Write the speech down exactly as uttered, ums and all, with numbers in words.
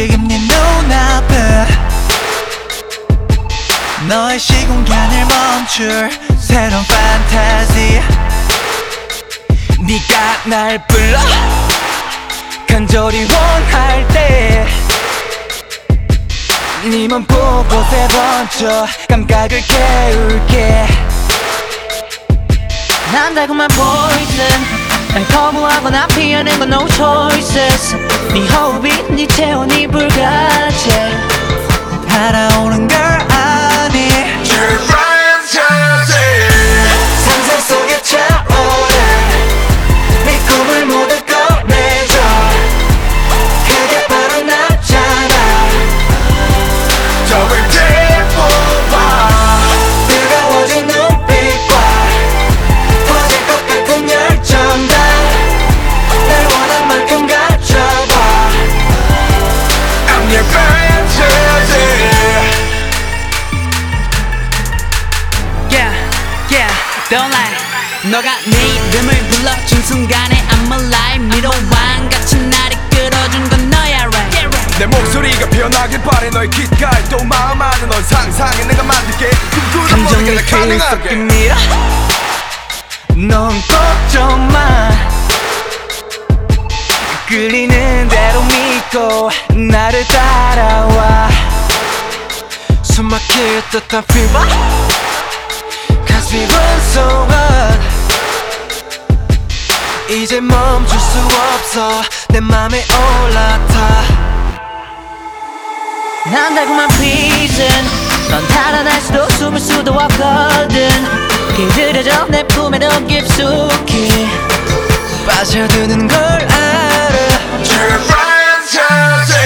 지금 네 눈앞은 너의 시공간을 멈출 새로운 판타지. 네가 날 불러 간절히 원할 때 네 몸 보고세 번쩍 감각을 깨울게. 난 달콤한 poison 날 거부하거나 피하는 건 no choices. 네 호흡이 네 체온이 불같이 달아오는 걸 아니. True fantasy 상상 속에 차오른 네 꿈을 모두 꺼내줘. 그게 바로 나잖아. 더블 뒷부분 뜨거워진 눈빛과 터질 것 같은 열정 다 날 원한 만큼 가져봐. I'm your fantasy. Yeah, yeah, don't lie. 너가 내 이름을 불러준 순간에 I'm alive. 미로 왕같이 날 이끌어준 건 너야 right. Yeah, right. 내 목소리가 피어나길 바래. 너의 귓가에 또 마음 안에 넌 상상해. 내가 만들게 꿈꾸는 감정이 모든 게 가능하게. 들썩입니다. 넌 걱정마. 끌리는 대로 믿고 나를 따라와. 숨막힐 듯한 fever 가슴이 분소한 이제 멈출 수 없어. 내 맘에 올라타. 난 달콤한 poison 넌 달아날 수도 숨을 수도 없거든. 길들여져 내 품에 더 깊숙이 빠져드는 걸 알아. True fantasy